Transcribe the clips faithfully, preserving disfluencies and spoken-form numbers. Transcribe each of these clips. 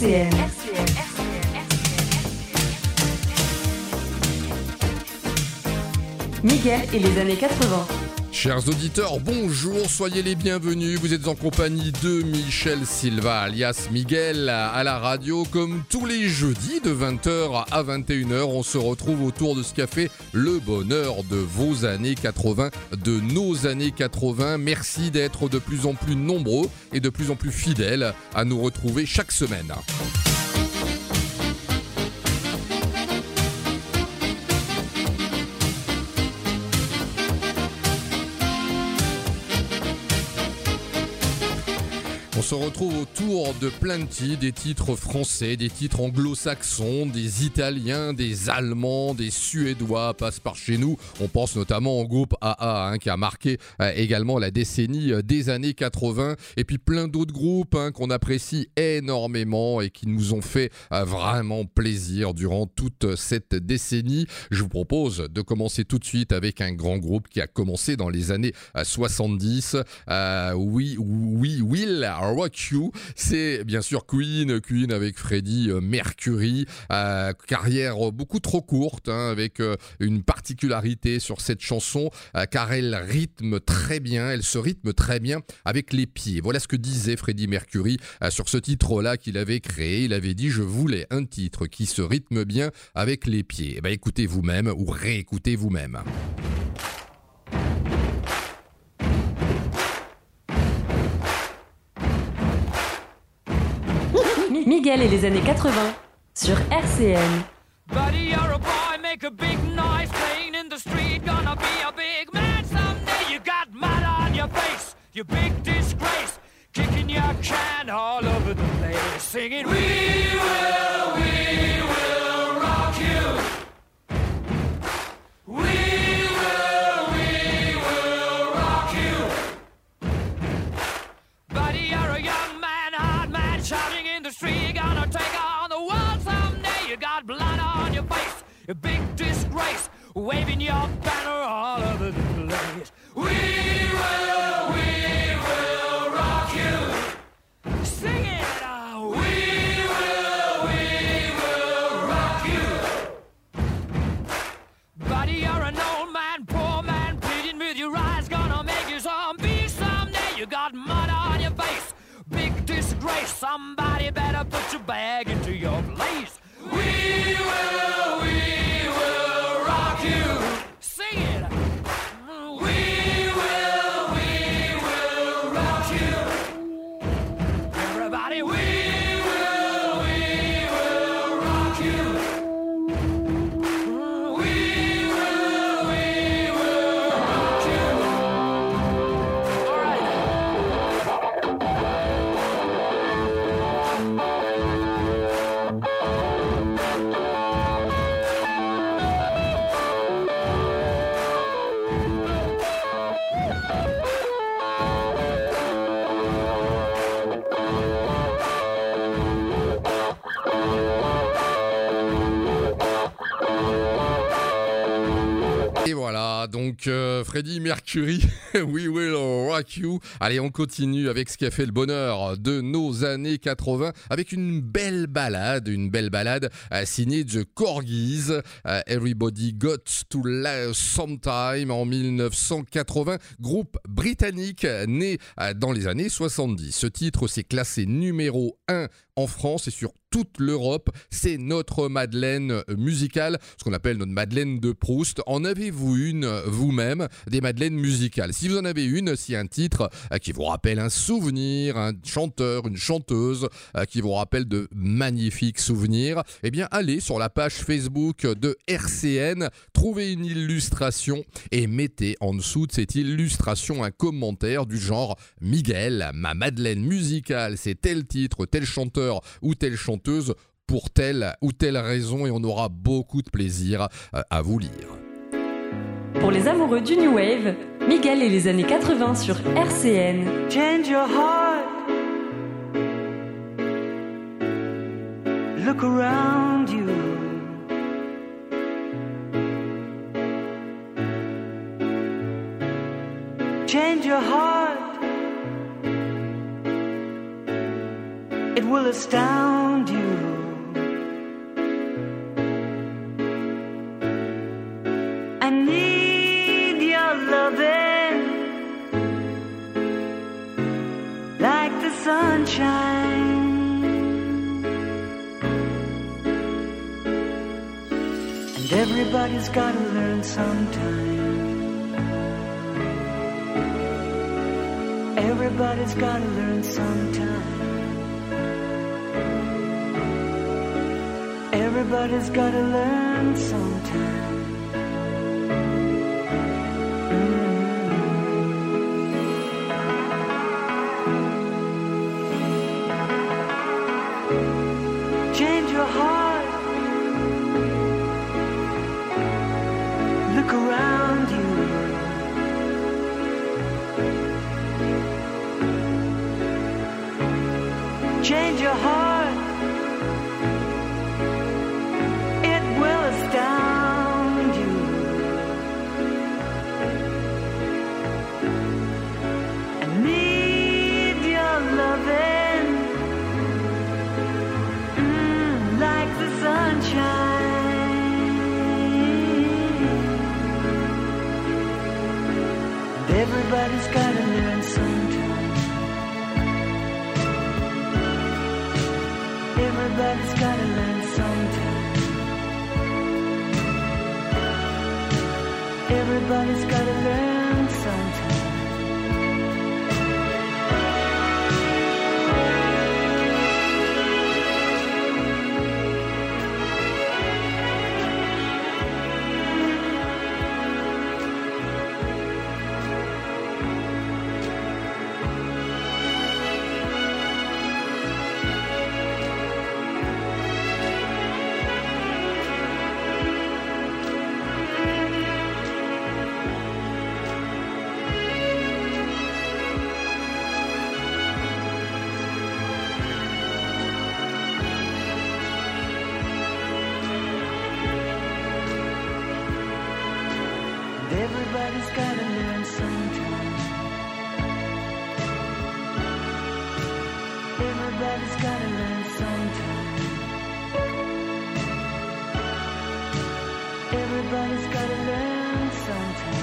N. Miguel et les années quatre-vingts. Chers auditeurs, bonjour, soyez les bienvenus. Vous êtes en compagnie de Michel Silva, alias Miguel, à la radio. Comme tous les jeudis de vingt heures à vingt et une heures, on se retrouve autour de ce café Le Bonheur de vos années quatre-vingts, de nos années quatre-vingts. Merci d'être de plus en plus nombreux et de plus en plus fidèles à nous retrouver chaque semaine. On se retrouve autour de plein de titres, des titres français, des titres anglo-saxons, des Italiens, des Allemands, des Suédois passent par chez nous. On pense notamment au groupe A A hein, qui a marqué euh, également la décennie euh, des années quatre-vingts. Et puis plein d'autres groupes hein, qu'on apprécie énormément et qui nous ont fait euh, vraiment plaisir durant toute cette décennie. Je vous propose de commencer tout de suite avec un grand groupe qui a commencé dans les années euh, soixante-dix. Euh, oui, oui, Will Rock You, c'est bien sûr Queen, Queen avec Freddie Mercury, euh, carrière beaucoup trop courte, hein, avec euh, une particularité sur cette chanson, euh, car elle rythme très bien, elle se rythme très bien avec les pieds. Voilà ce que disait Freddie Mercury euh, sur ce titre-là qu'il avait créé. Il avait dit « Je voulais un titre qui se rythme bien avec les pieds ». Eh bien, écoutez vous-même ou réécoutez vous-même. Miguel et les années quatre-vingts sur R C N. Buddy, you're a boy, make a big noise, playing in the street, gonna be a big man someday. You got mud on your face, you big disgrace, kicking your can all over the place, singing, we will, we will rock you. We will, we will rock you. Buddy, you're a young man, hard man, shouting in the street, you're gonna take on the world someday. You got blood on your face, a big disgrace, waving your banner all over the place. We will, we will rock you. Sing it out. We will, we will rock you. Buddy, you're an old man, poor man, pleading with your eyes, gonna make you zombie someday. You got mud on your face, big disgrace, somebody better put your bag into your place. We will, we will rock you. Sing it. We will, we will rock you. Everybody, we will, we will rock you. We will, we will rock you. All right. Et voilà, donc euh, Freddie Mercury, We Will Rock You. Allez, on continue avec ce qui a fait le bonheur de nos années quatre-vingts, avec une belle balade, une belle balade euh, signée The Corgis, euh, Everybody Got to Love Sometime en dix-neuf cent quatre-vingts, groupe britannique né euh, dans les années soixante-dix. Ce titre s'est classé numéro un en France et sur toute l'Europe. C'est notre Madeleine musicale, ce qu'on appelle notre Madeleine de Proust. En avez-vous une vous-même, des Madeleines musicales? Si vous en avez une, si un titre euh, qui vous rappelle un souvenir, un chanteur, une chanteuse euh, qui vous rappelle de magnifiques souvenirs, eh bien allez sur la page Facebook de R C N, trouvez une illustration et mettez en dessous de cette illustration un commentaire du genre « Miguel, ma Madeleine musicale, c'est tel titre, tel chanteur ou telle chanteuse pour telle ou telle raison » et on aura beaucoup de plaisir euh, à vous lire. Pour les amoureux du New Wave, Miguel et les années quatre-vingts sur R C N. Change your heart. Look around you. Change your heart. It will astound you. I need your loving like the sunshine. And everybody's gotta learn sometime. Everybody's gotta learn sometime. Everybody's gotta learn sometime. Mm-hmm. Change your heart. Look around you. Change your heart. It will astound you. I need your loving, mm, like the sunshine. And everybody's gotta learn sometime. Everybody's gotta learn sometime. Everybody's gotta learn sometime. Everybody's gotta learn sometime. Everybody's gotta learn sometime. Everybody's gotta learn sometime.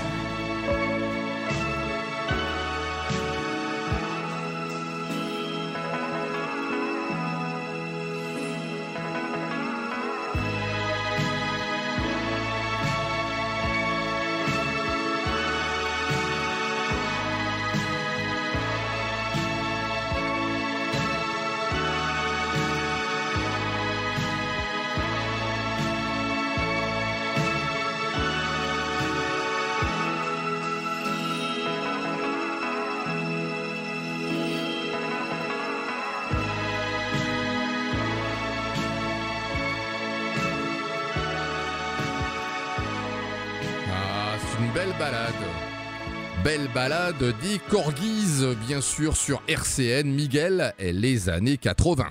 Belle balade. Belle balade des Corgis, bien sûr, sur R C N. Miguel et les années quatre-vingts.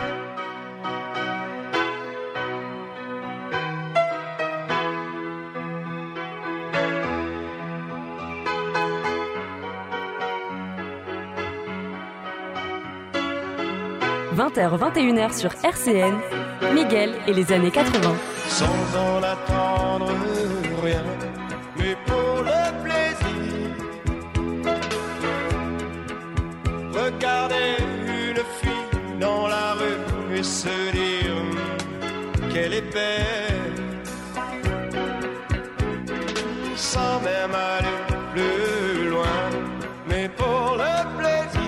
vingt heures vingt et une heures sur R C N, Miguel et les années quatre-vingts. Sans en attendre rien, mais pour le plaisir, regarder une fille dans la rue et se dire qu'elle est belle, sans même aller plus loin, mais pour le plaisir.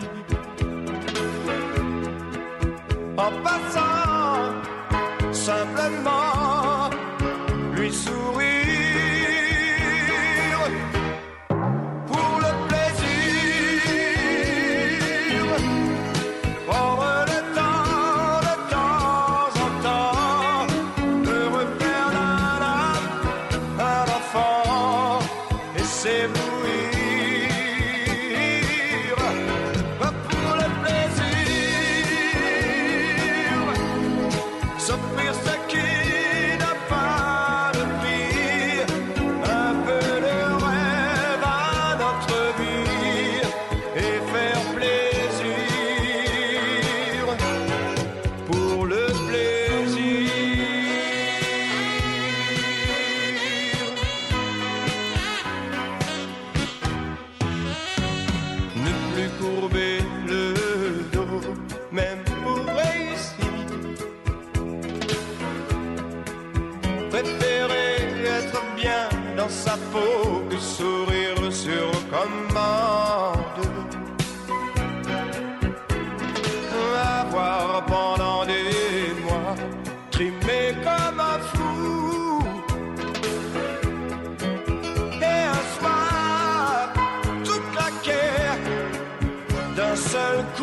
En passant, simplement lui sourire. Pour le plaisir, prendre le temps, de temps en temps, de refaire d'un âme un enfant et s'éblouir. Pour le plaisir, s'offrir ce qui n'a pas de prix. d'être bien dans sa peau que sourire sur commande. Avoir pendant des mois trimé comme un fou, et un soir tout claqué d'un seul coup.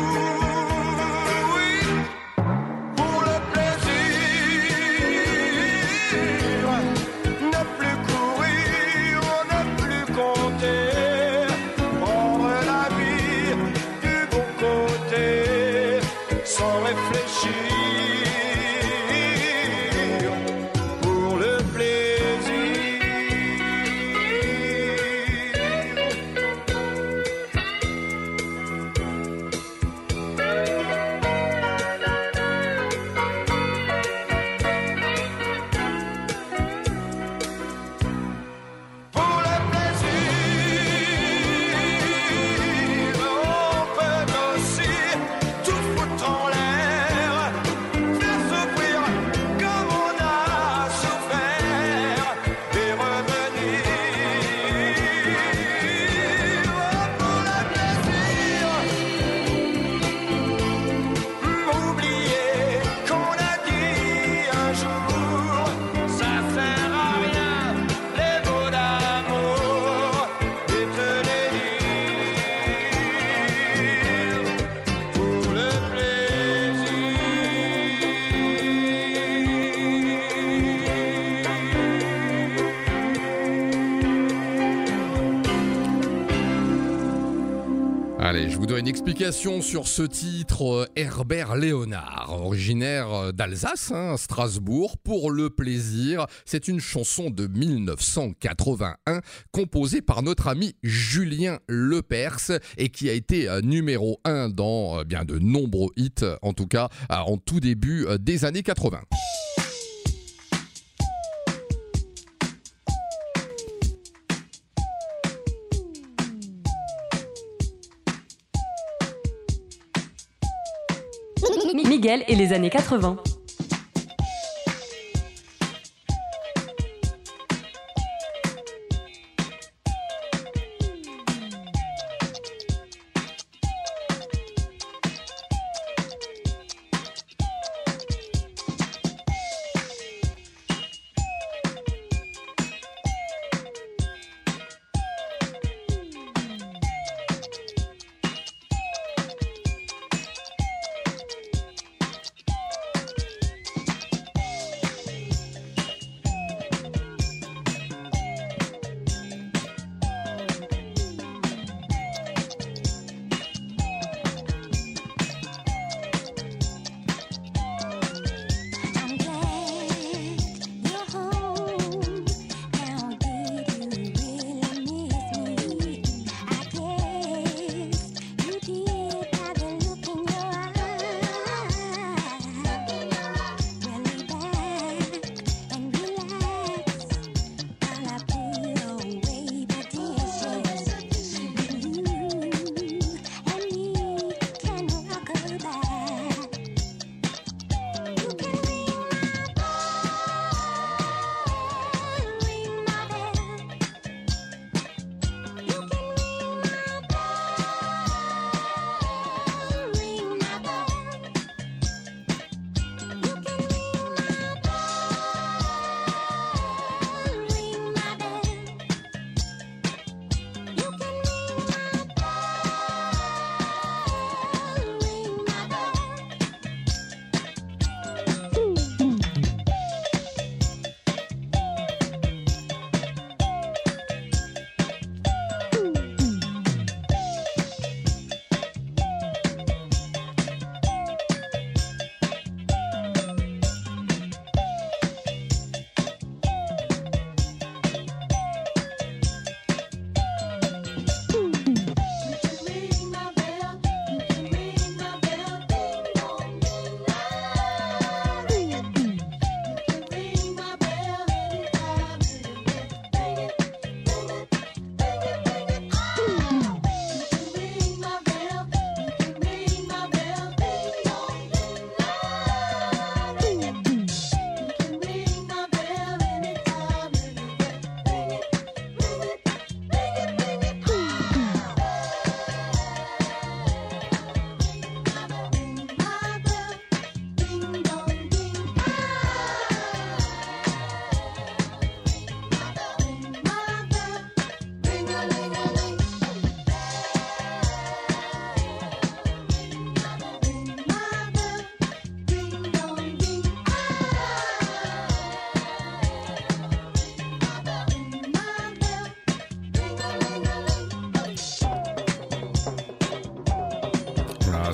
Allez, je vous donne une explication sur ce titre. Herbert Léonard, originaire d'Alsace, hein, Strasbourg, pour le plaisir. C'est une chanson de mille neuf cent quatre-vingt-un composée par notre ami Julien Lepers et qui a été numéro un dans bien de nombreux hits, en tout cas en tout début des années quatre-vingts. Miguel et les années quatre-vingts.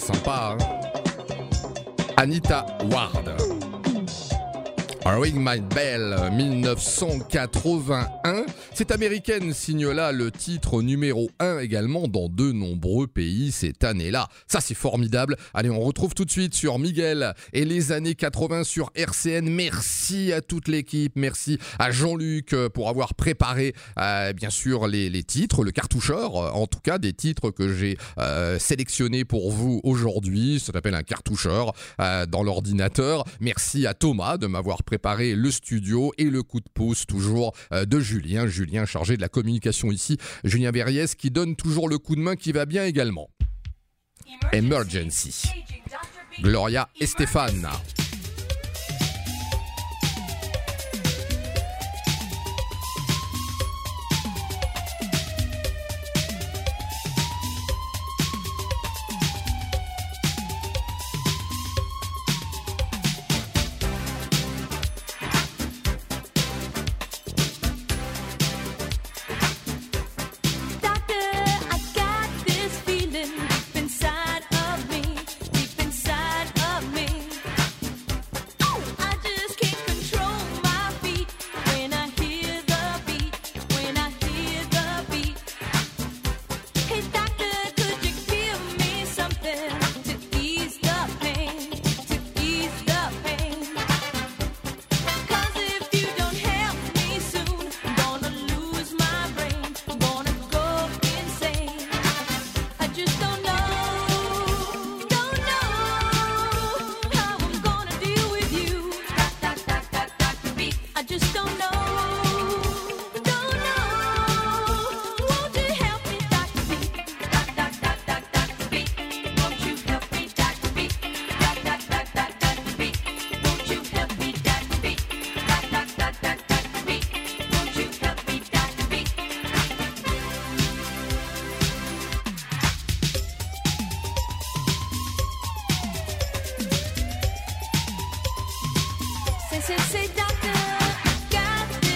sympa, hein. Anita Ward. Ring My Bell, dix-neuf cent quatre-vingt-un. Cette américaine signe là le titre numéro un également dans de nombreux pays cette année-là. Ça, c'est formidable. Allez, on retrouve tout de suite sur Miguel et les années quatre-vingts sur R C N. Merci à toute l'équipe. Merci à Jean-Luc pour avoir préparé, euh, bien sûr, les, les titres, le cartoucheur. En tout cas, des titres que j'ai euh, sélectionnés pour vous aujourd'hui. Ça s'appelle un cartoucheur euh, dans l'ordinateur. Merci à Thomas de m'avoir préparé préparer le studio et le coup de pouce toujours de Julien, Julien chargé de la communication ici, Julien Berriès qui donne toujours le coup de main qui va bien également. Emergency, Gloria Estefan. Say, say, doctor, got this.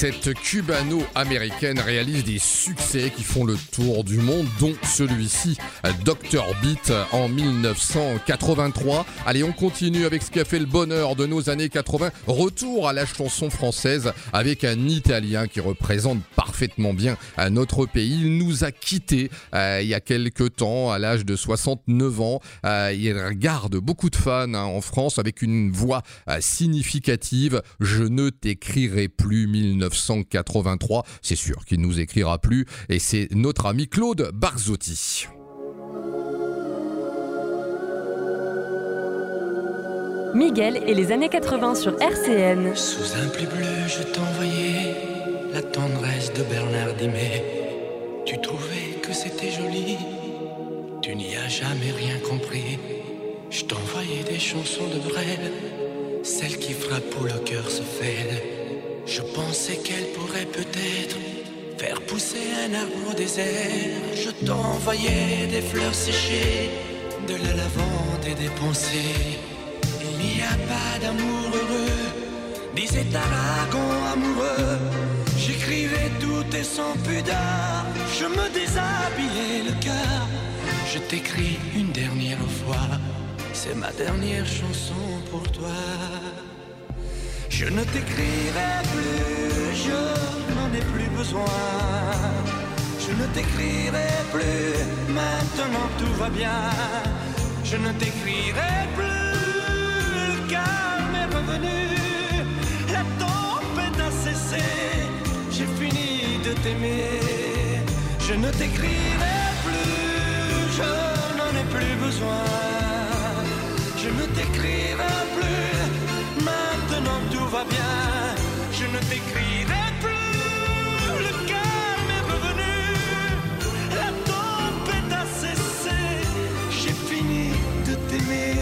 Cette cubano-américaine réalise des succès qui font le tour du monde, dont celui-ci, docteur Beat, en dix-neuf cent quatre-vingt-trois. Allez, on continue avec ce qui a fait le bonheur de nos années quatre-vingts. Retour à la chanson française avec un Italien qui représente parfaitement bien notre pays. Il nous a quittés euh, il y a quelques temps, à l'âge de soixante-neuf ans. Euh, il garde beaucoup de fans hein, en France avec une voix euh, significative. Je ne t'écrirai plus, dix-neuf cent quatre-vingt-trois. C'est sûr qu'il ne nous écrira plus. Et c'est notre ami Claude Barzotti. Miguel et les années quatre-vingts sur R C N. Sous un pli bleu, je t'envoyais la tendresse de Bernard Dimet. Tu trouvais que c'était joli, tu n'y as jamais rien compris. Je t'envoyais des chansons de Brel, celles qui frappent où le cœur se fêle. Je pensais qu'elle pourrait peut-être faire pousser un arbre au désert. Je t'envoyais des fleurs séchées, de la lavande et des pensées. Il n'y a pas d'amour heureux, disait Aragon amoureux. J'écrivais tout et sans pudeur, je me déshabillais le cœur. Je t'écris une dernière fois, c'est ma dernière chanson pour toi. Je ne t'écrirai plus, je n'en ai plus besoin. Je ne t'écrirai plus, maintenant tout va bien. Je ne t'écrirai plus, le calme est revenu. La tempête a cessé, j'ai fini de t'aimer. Je ne t'écrirai plus, je n'en ai plus besoin. Je ne t'écrirai plus, maintenant tout va bien. Je ne t'écrirai plus, le calme est revenu. La tempête a cessé, j'ai fini de t'aimer.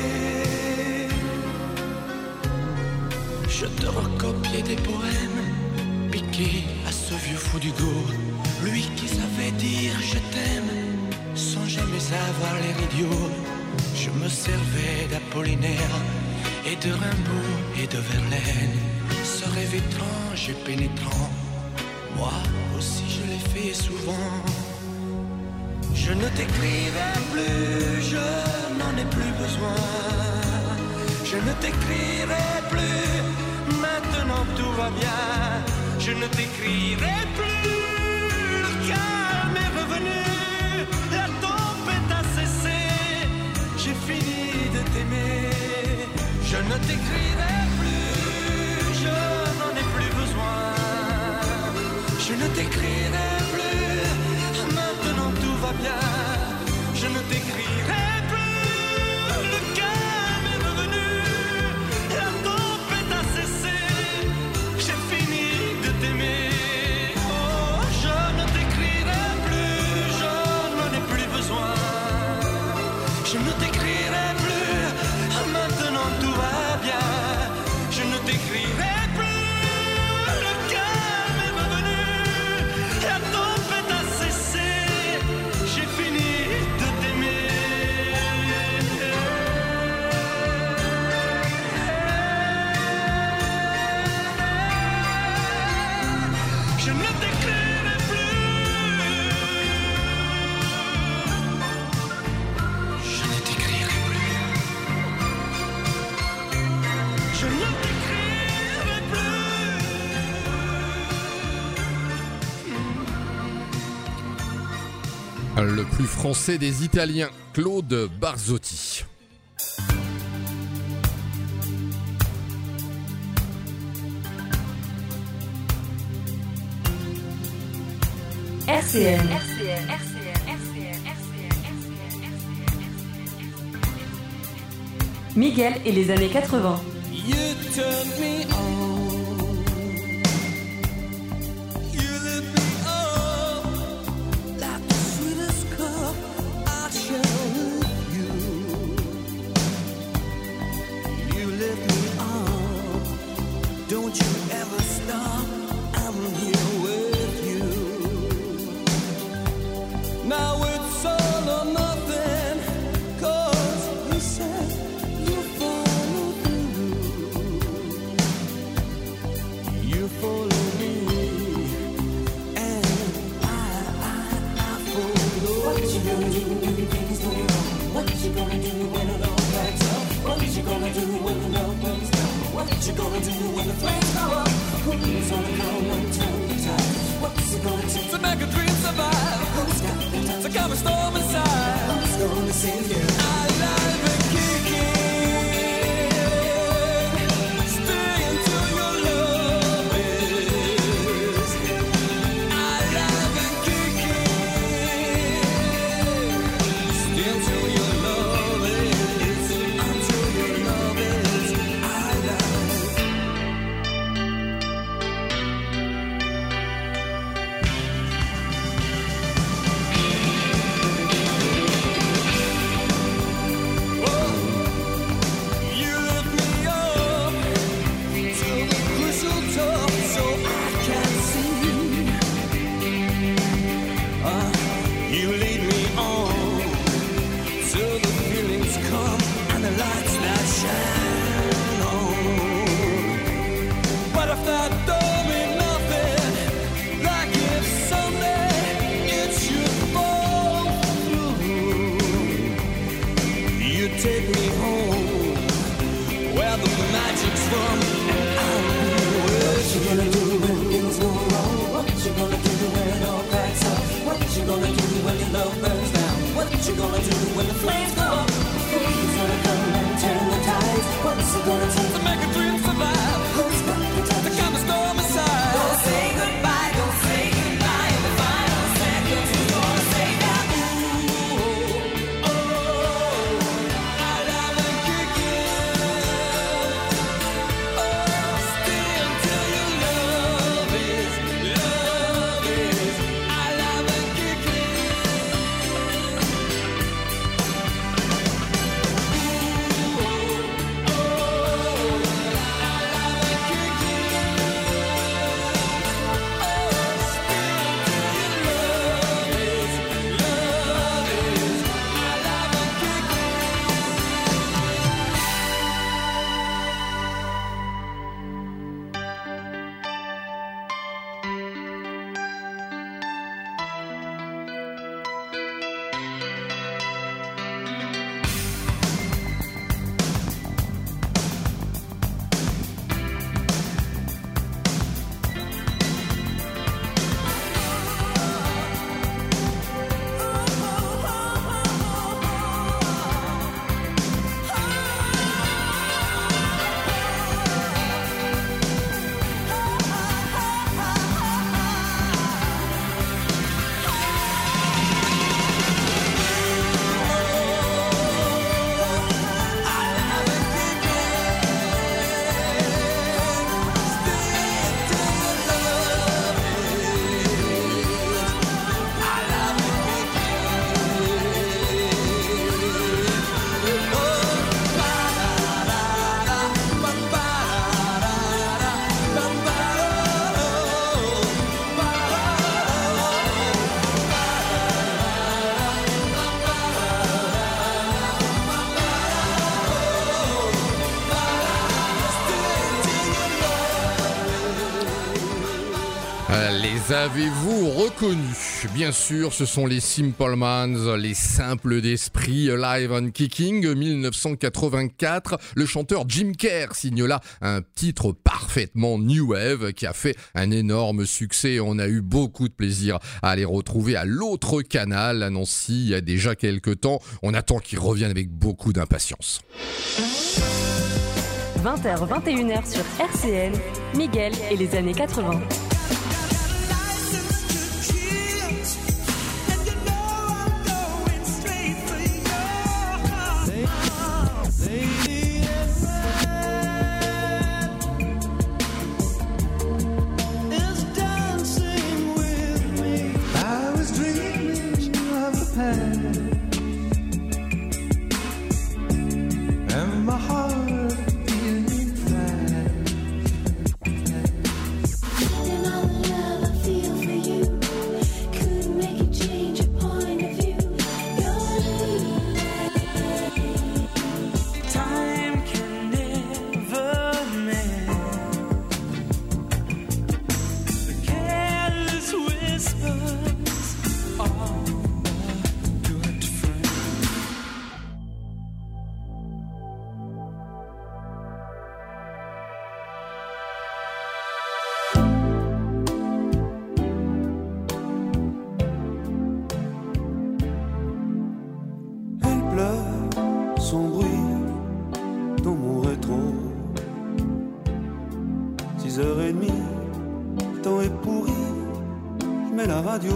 Je te recopiais des poèmes piqués à ce vieux fou d'Hugo, lui qui savait dire je t'aime sans jamais avoir l'air idiot. Je me servais d'Apollinaire et de Rimbaud et de Verlaine, ce rêve étrange et pénétrant, moi aussi je l'ai fait souvent. Je ne t'écrirai plus, je n'en ai plus besoin. Je ne t'écrirai plus, maintenant tout va bien. Je ne t'écrirai plus, le calme est revenu. La tempête a cessé, j'ai fini de t'aimer. Je ne t'écrirai plus, je n'en ai plus besoin. Je ne t'écrirai plus, maintenant tout va bien. Je ne t'écrirai plus, le calme est revenu. La tempête a cessé, j'ai fini de t'aimer. Oh, je ne t'écrirai plus, je n'en ai plus besoin. Je ne t'écrirai plus, maintenant tout va bien. Je ne t'écrirai plus, le calme est revenu. La tempête a cessé, j'ai fini de t'aimer. Je ne t'écrirai plus. Je ne t'écrirai plus. Je ne t'écrirai plus. Le plus français des Italiens, Claude Barzotti. R C N. Miguel et les années quatre-vingts. You turn me on. You lift me up like the sweetest cup I share with you. You lift me up. Don't you ever stop. I'm here with you. Now it's all or nothing. 'Cause you said you follow through. You follow me you gonna do when the flames go up? Who's gonna come and turn the tide? What's it gonna take to make a dream survive? Who's got the time To calm a storm inside. Who's gonna save you? Alive and kicking. Stay until your love is. Alive and kicking. Stay until your love is. Until your love is alive. You lift me up to the crystal top so I can see. Uh, you lead me on till the feelings come and the lights that shine on. But if that don't mean nothing, like if someday it should fall through, you take me home where the magic's from, and I'll be with What you gonna do when things go wrong? What you gonna do when it all cracks up? What you gonna do when your love burns down? What you gonna do when the flames go up? Who's gonna come and turn the tides? What's it gonna take to make a dream survive. Who's got the time To calm a storm inside. Don't say goodbye, don't say goodbye. In the final seconds, who's gonna say that? Ooh, oh, alive and kicking. Oh, stay until your love is, love is alive and kicking. Ooh, oh, alive and kicking. Les avez-vous reconnus? Bien sûr, ce sont les Simple Minds, les simples d'esprit, Alive and Kicking, dix-neuf cent quatre-vingt-quatre. Le chanteur Jim Kerr signe là un titre parfaitement new wave qui a fait un énorme succès. On a eu beaucoup de plaisir à les retrouver à l'autre canal à Nancy il y a déjà quelques temps. On attend qu'ils reviennent avec beaucoup d'impatience. vingt heures vingt et une heures sur R C L, Miguel et les années quatre-vingts. And my heart beating fast. six heures trente, le temps est pourri, je mets la radio.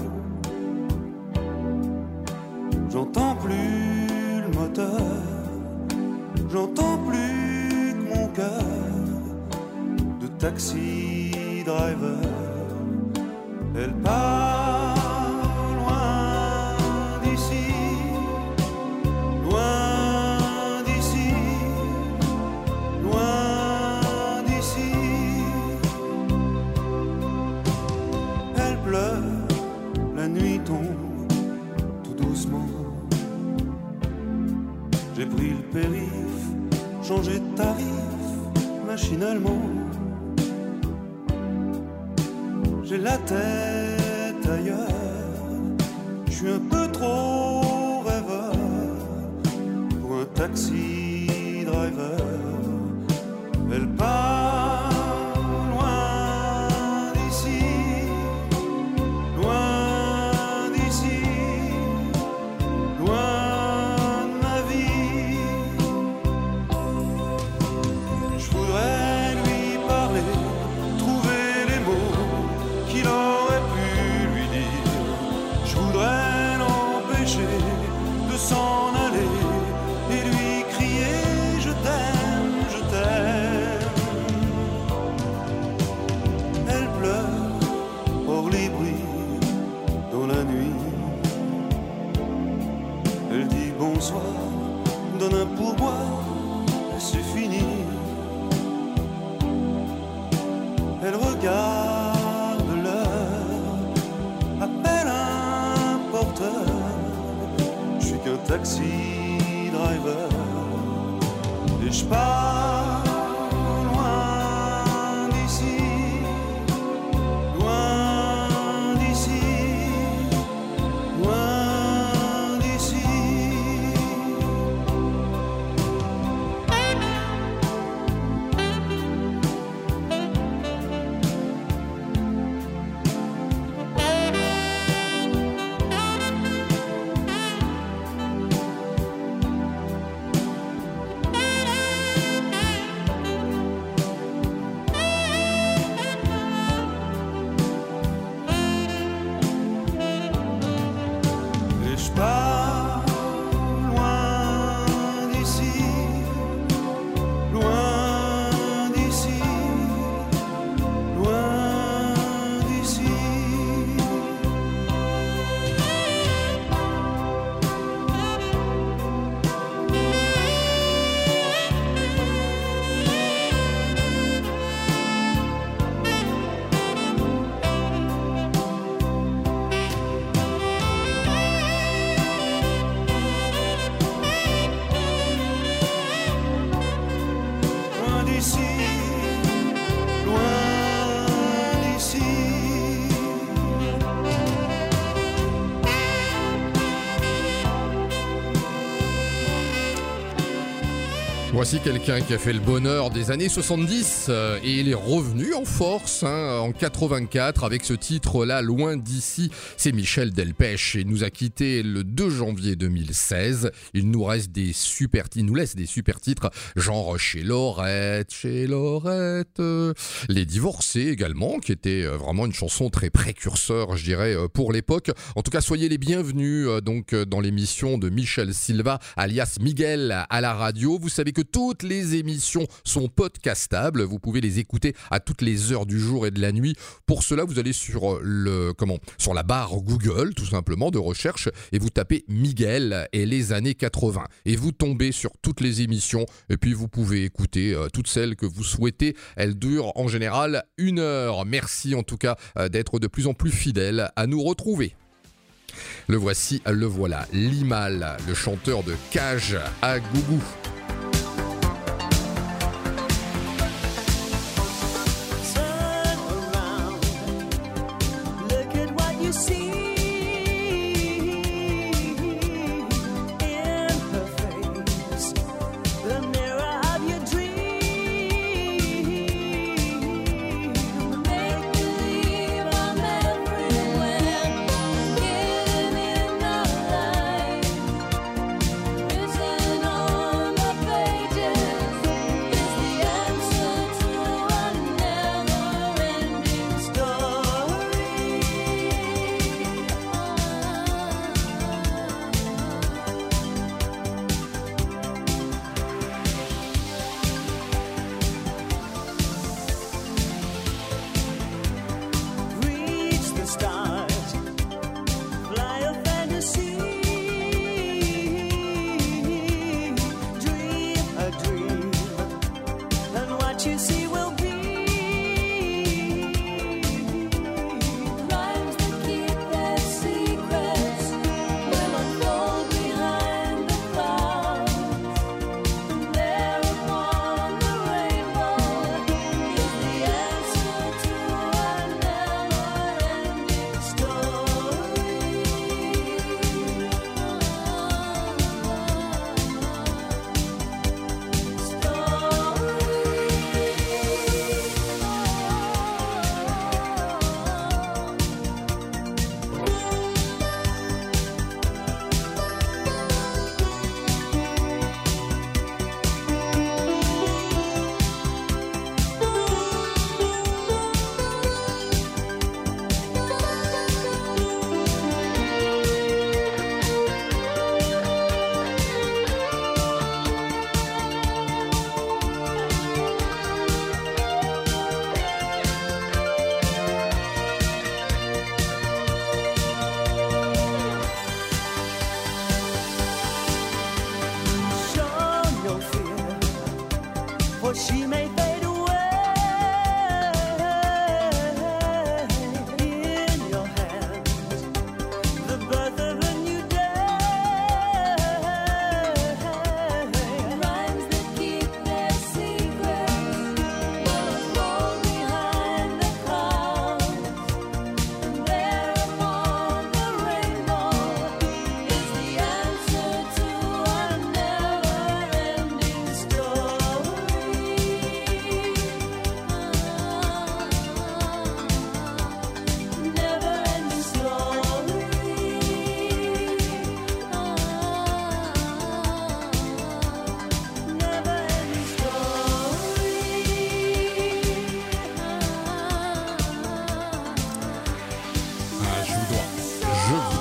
J'entends plus le moteur, j'entends plus que mon cœur de taxi driver. Elle part loin d'ici, loin d'ici, loin d'ici. Elle pleure, la nuit tombe tout doucement. J'ai pris le périph', changé de tarif machinalement. J'ai la tête ailleurs, je suis un peu trop rêveur pour un taxi driver. Elle part loin d'ici, loin d'ici, loin de ma vie. Je voudrais lui parler, trouver les mots qu'il aurait pu lui dire. Je voudrais l'empêcher de s'en aller et lui crier je t'aime, je t'aime. Elle pleure hors les bruits dans la nuit. Elle dit bonsoir, donne un pourboire et c'est fini. Elle regarde l'heure, appelle un porteur. Je suis qu'un taxi driver et je pars loin d'ici, loin d'ici, loin d'ici. Et je pars loin d'ici, loin d'ici, loin d'ici. Loin d'ici, loin d'ici. Voici quelqu'un qui a fait le bonheur des années soixante-dix euh, et il est revenu en force hein, en quatre-vingt-quatre avec ce titre-là, Loin d'ici. C'est Michel Delpech. Il nous a quittés le deux janvier deux mille seize. Il nous reste des super, il nous laisse des super titres genre Chez Lorette, Chez Lorette, euh, Les Divorcés également, qui était euh, vraiment une chanson très précurseur, je dirais, euh, pour l'époque. En tout cas, soyez les bienvenus euh, donc euh, dans l'émission de Michel Silva, alias Miguel à la radio. Vous savez que toutes les émissions sont podcastables. Vous pouvez les écouter à toutes les heures du jour et de la nuit. Pour cela, vous allez sur le comment sur la barre Google, tout simplement, de recherche, et vous tapez Miguel et les années quatre-vingts. Et vous tombez sur toutes les émissions. Et puis, vous pouvez écouter euh, toutes celles que vous souhaitez. Elles durent en général une heure. Merci en tout cas euh, d'être de plus en plus fidèles à nous retrouver. Le voici, le voilà, Limal, le chanteur de Cage à Gougou. Isn't all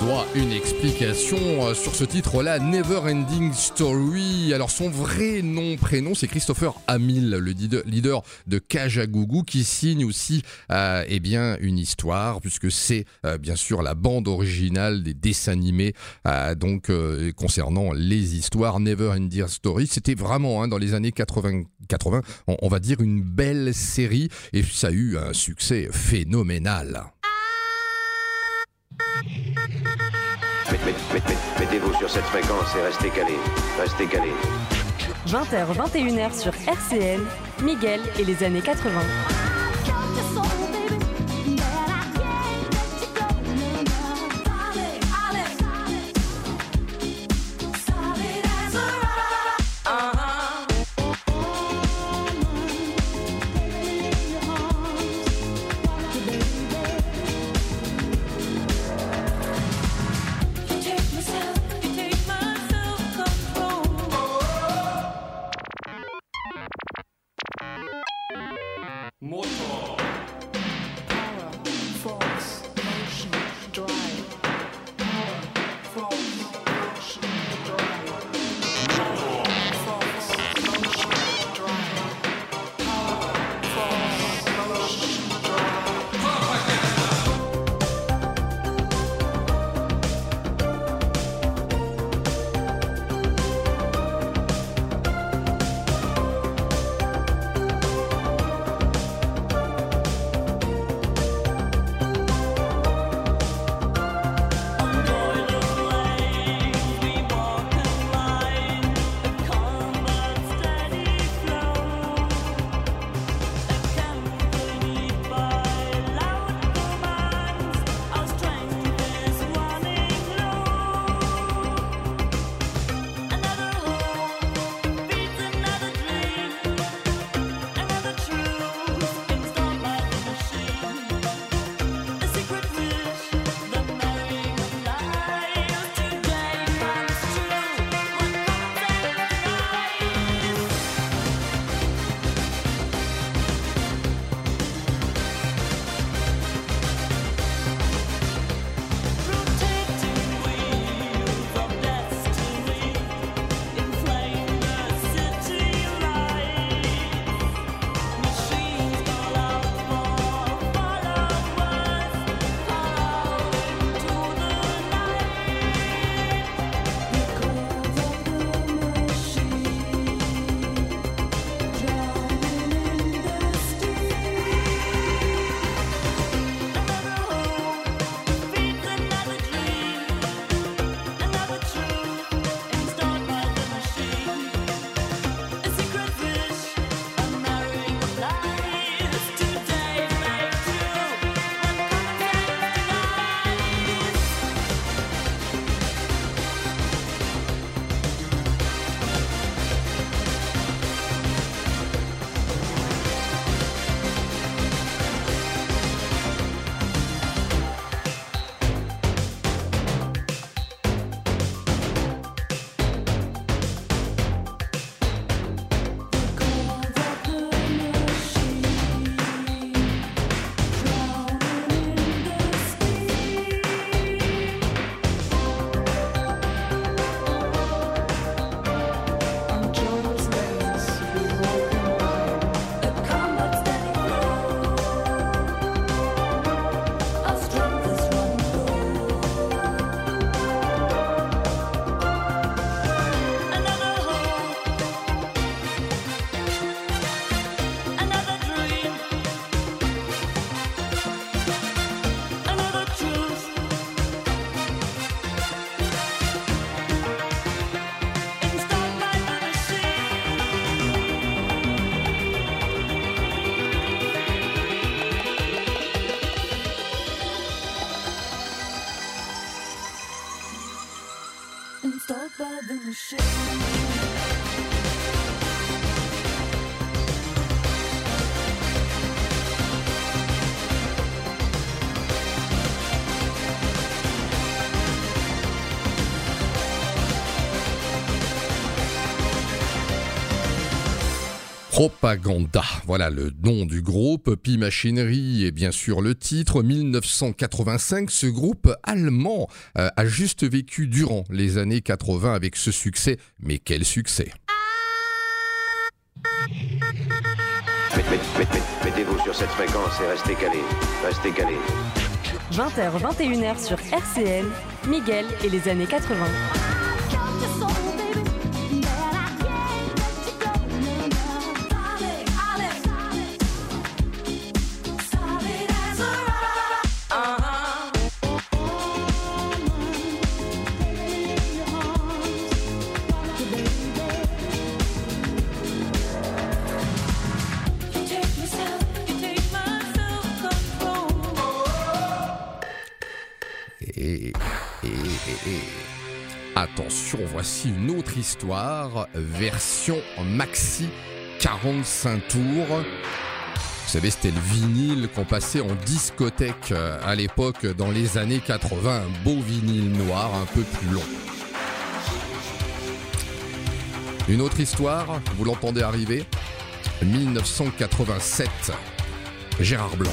doit une explication sur ce titre-là, Never Ending Story. Alors son vrai nom, prénom, c'est Christopher Hamill, le leader de Kajagoogoo, qui signe aussi euh, eh bien, une histoire, puisque c'est euh, bien sûr la bande originale des dessins animés euh, donc, euh, concernant les histoires. Never Ending Story, c'était vraiment hein, dans les années quatre-vingts, quatre-vingts on, on va dire une belle série, et ça a eu un succès phénoménal. Mettez-vous sur cette fréquence et restez calés. Restez calés. vingt heures vingt et une heures sur R C N, Miguel et les années quatre-vingts. Propaganda, voilà le nom du groupe. Pi Machinery est bien sûr le titre. dix-neuf cent quatre-vingt-cinq, ce groupe allemand euh, a juste vécu durant les années quatre-vingts avec ce succès. Mais quel succès! Mettez-vous sur cette fréquence et restez calés. Restez calés. vingt heures vingt et une heures sur R C N, Miguel et les années quatre-vingts. Et, et, et, et, attention, voici une autre histoire, version maxi quarante-cinq tours. Vous savez, c'était le vinyle qu'on passait en discothèque à l'époque, dans les années quatre-vingts, un beau vinyle noir, un peu plus long. Une autre histoire, vous l'entendez arriver, dix-neuf cent quatre-vingt-sept, Gérard Blanc.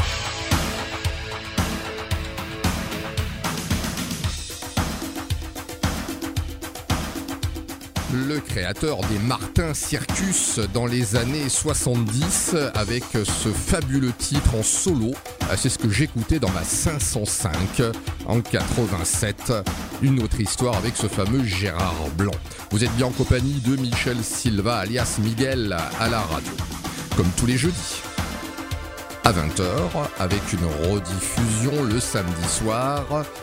Le créateur des Martin Circus dans les années soixante-dix avec ce fabuleux titre en solo. C'est ce que j'écoutais dans ma cinq cent cinq en quatre-vingt-sept. Une autre histoire avec ce fameux Gérard Blanc. Vous êtes bien en compagnie de Michel Silva alias Miguel à la radio. Comme tous les jeudis. À vingt heures, avec une rediffusion le samedi soir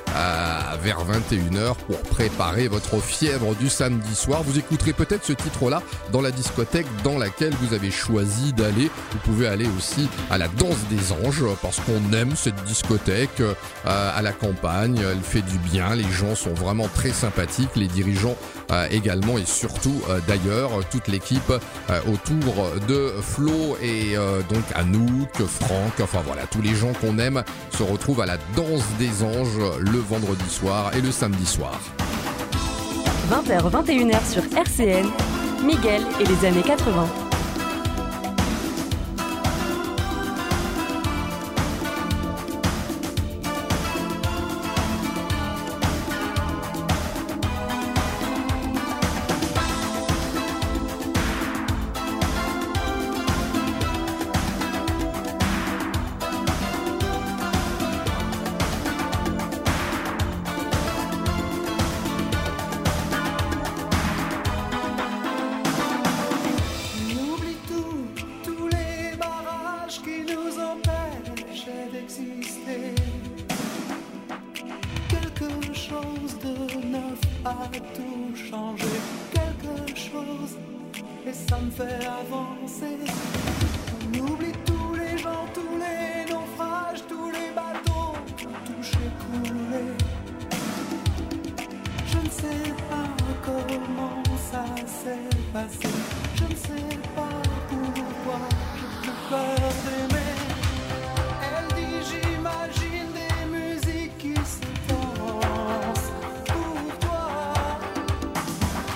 à vers vingt et une heures pour préparer votre fièvre du samedi soir. Vous écouterez peut-être ce titre-là dans la discothèque dans laquelle vous avez choisi d'aller. Vous pouvez aller aussi à la Danse des Anges parce qu'on aime cette discothèque euh, à la campagne. Elle fait du bien, les gens sont vraiment très sympathiques, les dirigeants euh, également et surtout euh, d'ailleurs toute l'équipe euh, autour de Flo et euh, donc Anouk, Franck, enfin voilà, tous les gens qu'on aime se retrouvent à la Danse des Anges le vendredi soir et le samedi soir. vingt heures vingt et une heures sur R C N, Miguel et les années quatre-vingts.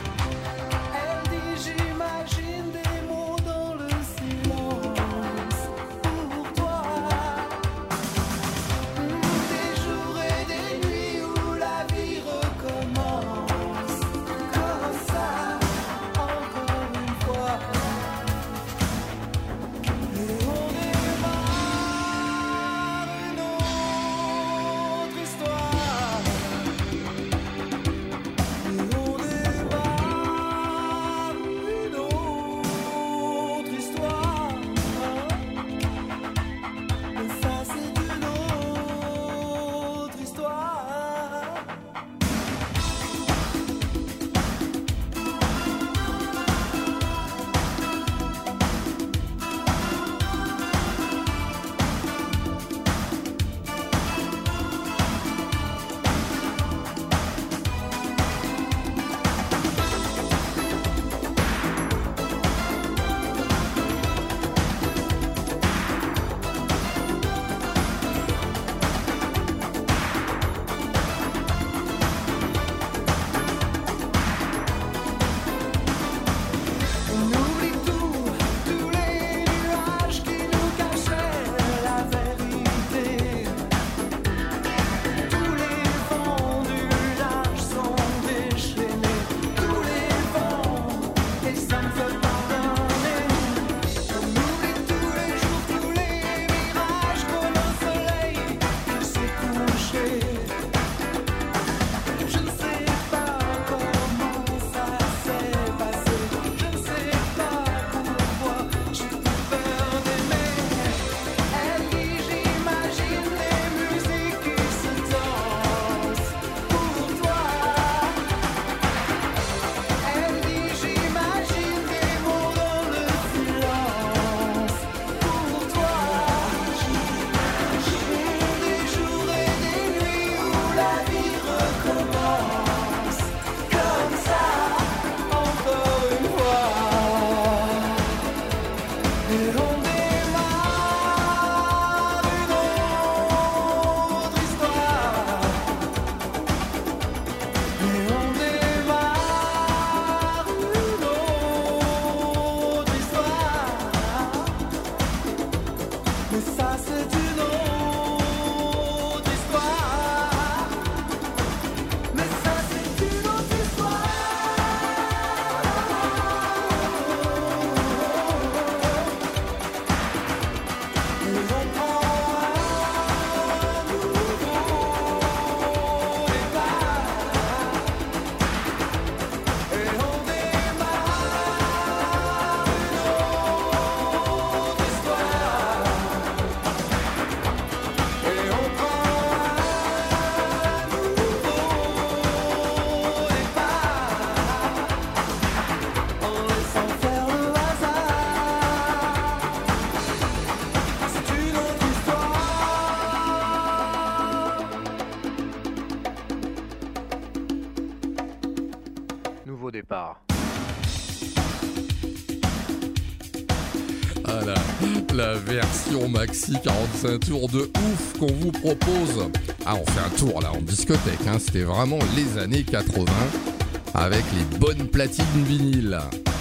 J'imagine des mots dans le silence. Mais ça c'est une autre histoire. Mais ça c'est une autre histoire. Et on prend un nouveau départ. Et on démarre une autre histoire. Et on prend un nouveau départ. En laissant faire le hasard. C'est une autre histoire. Nouveau départ. Ah la, la version maxi quarante-cinq tours de ouf qu'on vous propose. Ah, on fait un tour là en discothèque, hein. C'était vraiment les années quatre-vingts avec les bonnes platines vinyle.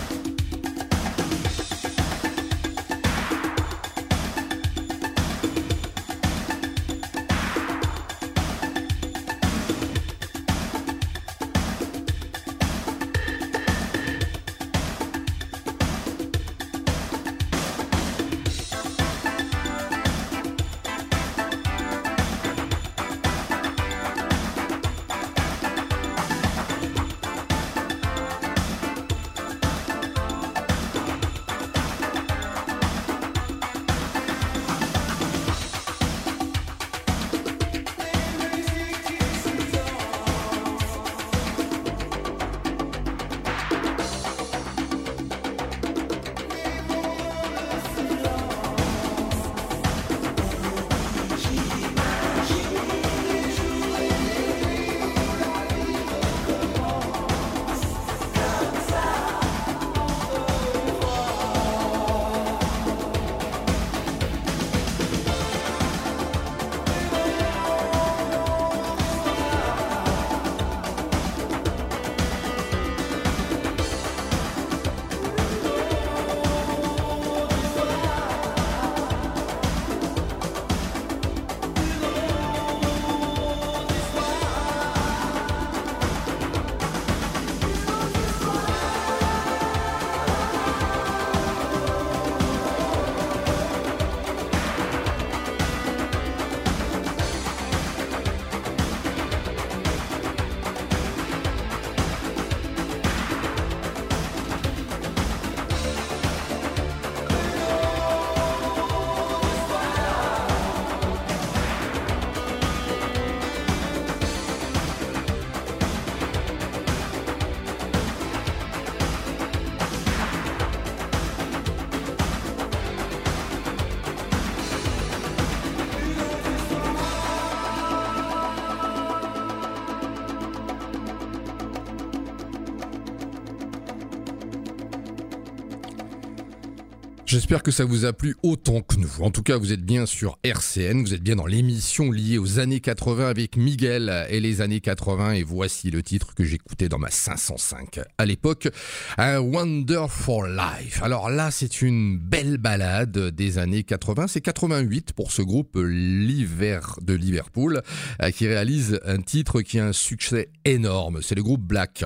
J'espère que ça vous a plu autant que nous. En tout cas, vous êtes bien sur R C N, vous êtes bien dans l'émission liée aux années quatre-vingts avec Miguel et les années quatre-vingts. Et voici le titre que j'écoutais dans ma cinq cent cinq à l'époque, un Wonderful Life. Alors là, c'est une belle balade des années quatre-vingts. C'est quatre-vingt-huit pour ce groupe l'hiver de Liverpool qui réalise un titre qui a un succès énorme. C'est le groupe Black.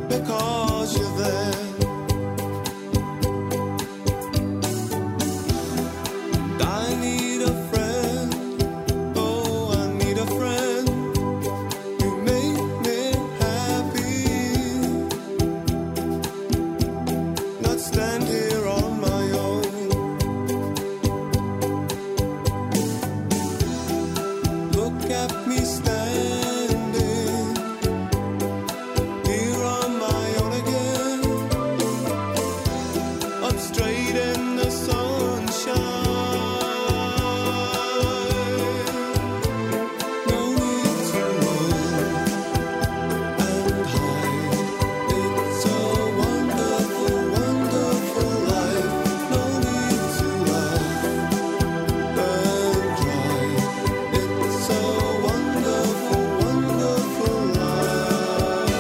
because you're there. I need a friend, oh, I need a friend. You make me happy, not stand here on my own. Look at me standing here on my own again. I'm straight in the sunshine. No need to run and hide. It's a wonderful, wonderful life. No need to laugh and cry. It's a wonderful, wonderful life.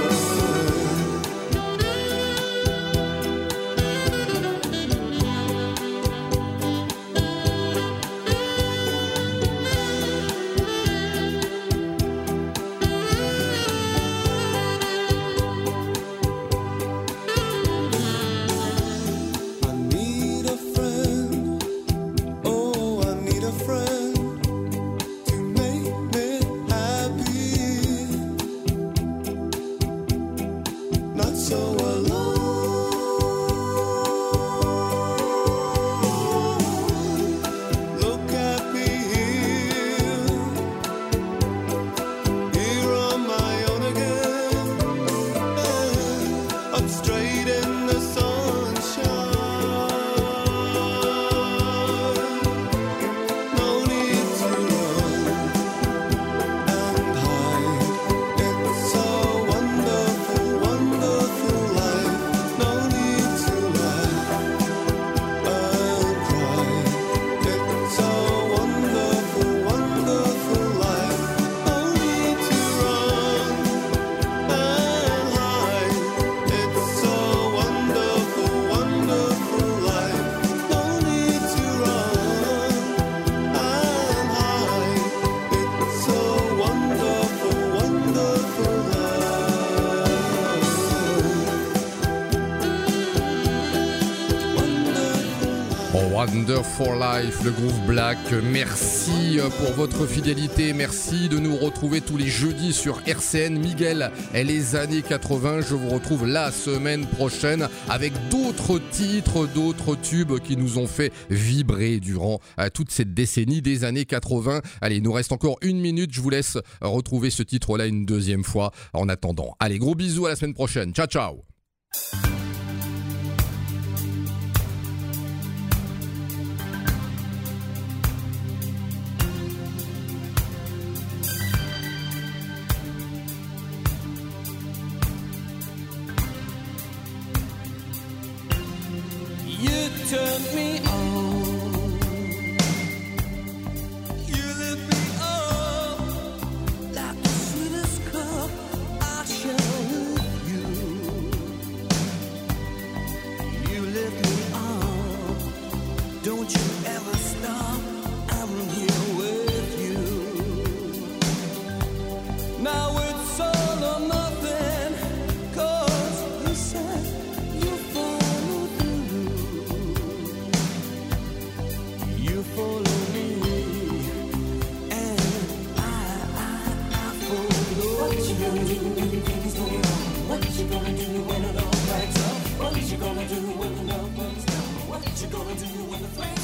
I need a friend, oh, I need a friend to make me happy, not so alone. Look at me here, here on my own again. I'm straight in the sunshine. No need to run and hide. It's a wonderful, wonderful life. No need to laugh and cry. It's a wonderful, wonderful life. No need to run and hide. It's a wonderful, wonderful life. No need to run and hide. It's a wonderful, wonderful Oh, Wonderful Life, le Groove Black. Merci pour votre fidélité. Merci de nous retrouver tous les jeudis sur R C N. Miguel et les années quatre-vingts. Je vous retrouve la semaine prochaine avec d'autres titres, d'autres tubes qui nous ont fait vibrer durant euh, toute cette décennie des années quatre-vingts. Allez, il nous reste encore une minute. Je vous laisse retrouver ce titre-là une deuxième fois en attendant. Allez, gros bisous, à la semaine prochaine. Ciao, ciao. You turned me on. You lit me up like the sweetest cup I share with you. You lit me up. Don't you ever stop. I'm here with you. Now it's all or nothing. 'Cause you said you follow through. You follow me, and I, I, I follow. What you gonna do when the things go wrong? What you gonna do when it all breaks up? What you gonna do when the love runs down? What you gonna do when the flame